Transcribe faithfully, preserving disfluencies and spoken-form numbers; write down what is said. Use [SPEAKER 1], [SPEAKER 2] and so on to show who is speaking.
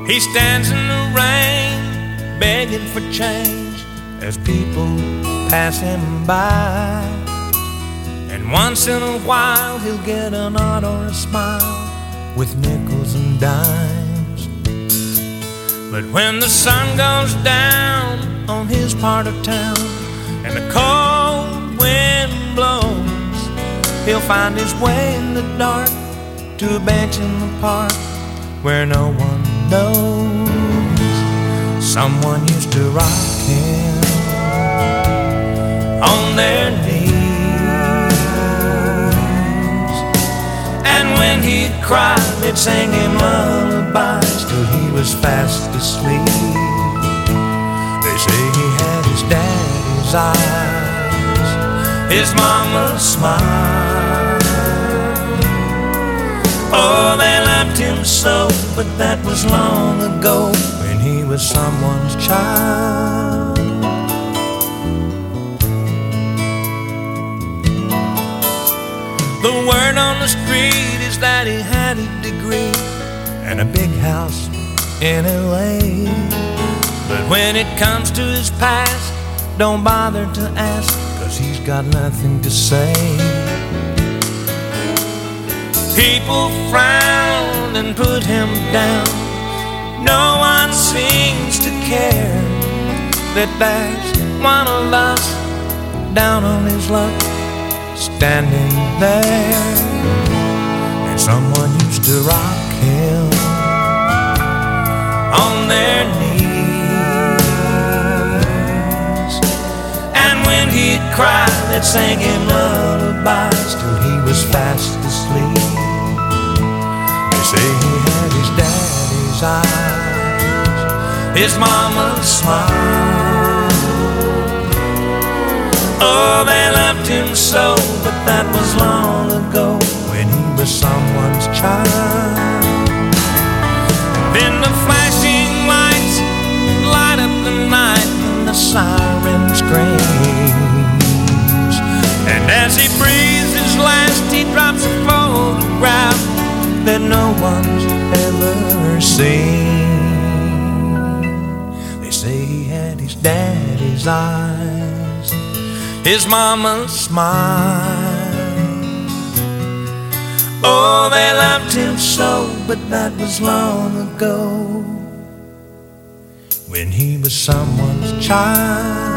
[SPEAKER 1] He stands in the rain, begging for change as people pass him by. And once in a while he'll get a nod or a smile with nickels and dimes. But when the sun goes down on his part of town and the cold wind blows, he'll find his way in the dark to a bench in the park where no one knows. Someone used to rock him on their knees, and when he'd cry they'd sing him lullabies till he was fast asleep. They say he had his daddy's eyes, his mama's smile. Oh, they loved him so, but that was long ago when he was someone's child. The word on the street is that he had a degree and a big house in L A. But when it comes to his past, don't bother to ask, 'cause he's got nothing to say. People frown and put him down. No one seems to care that there's one of us down on his luck, standing there. And someone used to rock him on their knees, and when he'd cry they'd sing him lullabies till he was fast asleep. Say he had his daddy's eyes, his mama's smile. Oh, they loved him so, but that was long ago when he was someone's child. Then the flashing lights light up the night and the siren screams, and as he breathes his last he drops a photograph that no one's ever seen. They say he had his daddy's eyes, his mama's smile. Oh, they loved him so, but that was long ago when he was someone's child.